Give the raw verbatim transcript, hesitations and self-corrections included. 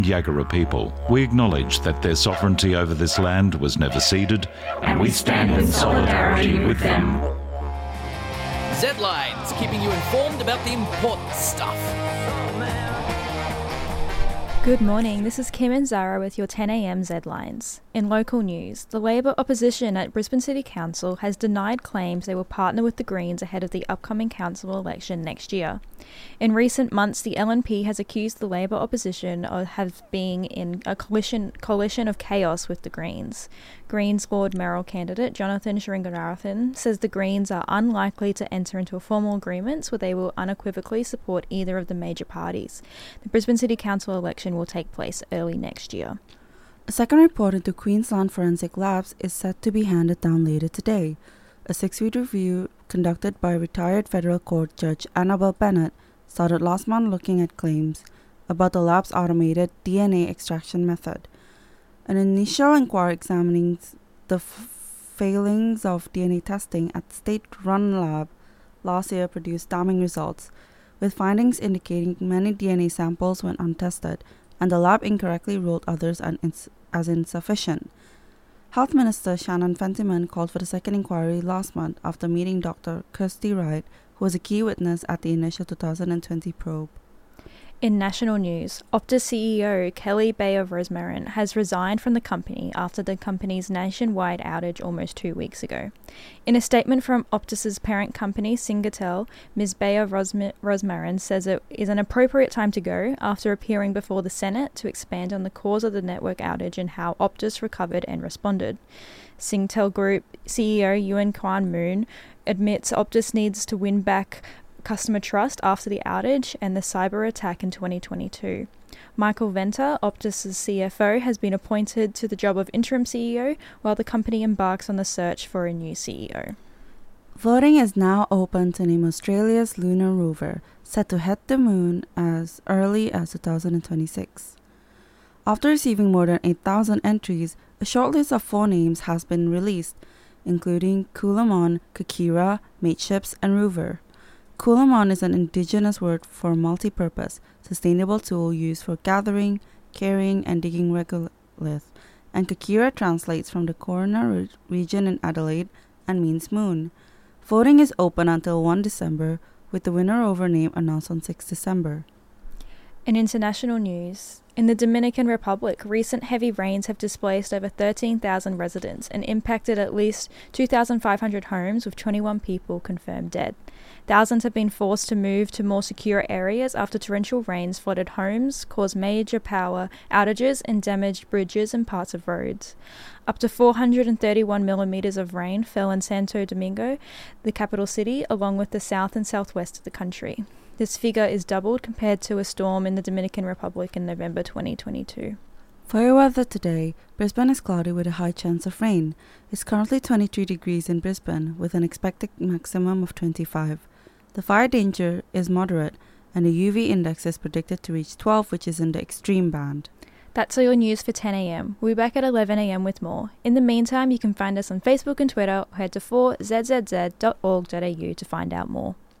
Yagara people, we acknowledge that their sovereignty over this land was never ceded, and we stand in solidarity with them. Z-Lines, keeping you informed about the important stuff. Good morning, this is Kim and Zara with your ten a m Z-Lines. In local news, the Labor opposition at Brisbane City Council has denied claims they will partner with the Greens ahead of the upcoming council election next year. In recent months, the L N P has accused the Labor opposition of have being in a coalition, coalition of chaos with the Greens. Greens Lord Mayoral candidate Jonathan Srinivasan says the Greens are unlikely to enter into a formal agreement where they will unequivocally support either of the major parties. The Brisbane City Council election will take place early next year. A second report into Queensland Forensic Labs is set to be handed down later today. A six-week review conducted by retired federal court judge Annabelle Bennett started last month looking at claims about the lab's automated D N A extraction method. An initial inquiry examining the f- failings of D N A testing at the state-run lab last year produced damning results, with findings indicating many D N A samples went untested, and the lab incorrectly ruled others un- ins- as insufficient. Health Minister Shannon Fentiman called for the second inquiry last month after meeting Doctor Kirsty Wright, who was a key witness at the initial two thousand twenty probe. In national news, Optus C E O Kelly Bayer Rosmarin has resigned from the company after the company's nationwide outage almost two weeks ago. In a statement from Optus's parent company, Singtel, Miz Bayer Rosm- Rosmarin says it is an appropriate time to go after appearing before the Senate to expand on the cause of the network outage and how Optus recovered and responded. Singtel Group C E O Ewan Kwan Moon admits Optus needs to win back customer trust after the outage and the cyber attack in twenty twenty-two. Michael Venter, Optus's C F O, has been appointed to the job of interim C E O while the company embarks on the search for a new C E O. Voting is now open to name Australia's lunar rover, set to head the moon as early as two thousand twenty-six. After receiving more than eight thousand entries, a shortlist of four names has been released, including Coolamon, Kakira, Mateships, and Rover. Coolamon is an indigenous word for multi-purpose, sustainable tool used for gathering, carrying, and digging regolith, and Kakira translates from the Corona re- region in Adelaide and means moon. Voting is open until the first of December, with the winner over name announced on the sixth of December. In international news, in the Dominican Republic, recent heavy rains have displaced over thirteen thousand residents and impacted at least two thousand five hundred homes, with twenty-one people confirmed dead. Thousands have been forced to move to more secure areas after torrential rains flooded homes, caused major power outages, and damaged bridges and parts of roads. Up to four hundred thirty-one millimetres of rain fell in Santo Domingo, the capital city, along with the south and southwest of the country. This figure is doubled compared to a storm in the Dominican Republic in November twenty twenty-two. For your weather today, Brisbane is cloudy with a high chance of rain. It's currently twenty-three degrees in Brisbane with an expected maximum of twenty-five. The fire danger is moderate and the U V index is predicted to reach twelve, which is in the extreme band. That's all your news for ten a m. We'll be back at eleven a m with more. In the meantime, you can find us on Facebook and Twitter or head to four z z z dot org dot a u to find out more.